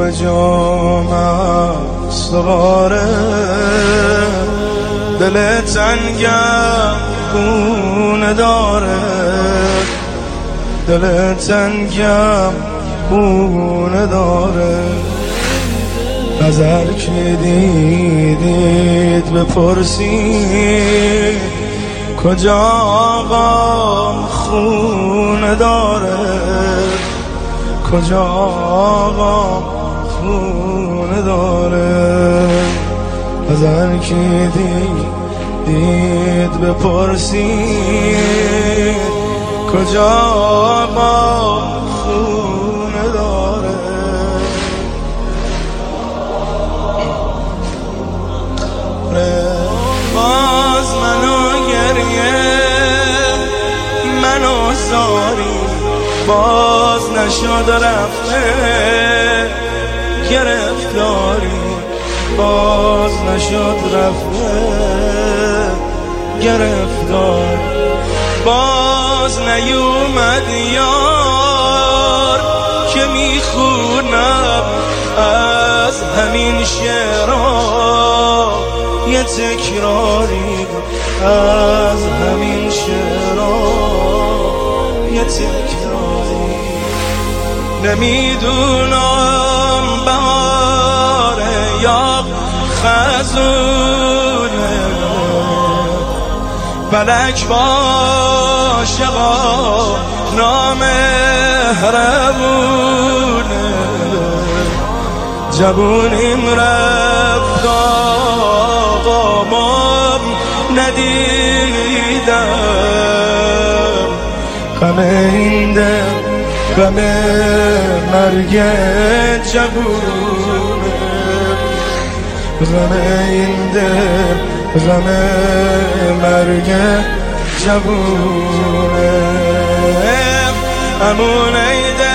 به جام سواره، دل تنگم خونه داره، دل تنگم خونه داره. غزل که دیدید بپرسید کجا آقام خونه داره، کجا آقام خونه داره. غزل که دید بپرسید کجا آقام خونه داره. باز منو گریه منو زاری، باز نشد رفته گرفتاری، باز نشد رفته گرفتاری. باز نیومد یار که میخونم از همین شعرها یه تکراری، از همین شعرها یه تکراری. نمیدونم بهاره یا خزونه، فلک با عاشقا نامهربونه. جوونیم رفت آقامم ندیدم، غم این دل غم مرگ جوونه، غم این دل غم مرگ جوونه. امون ای دل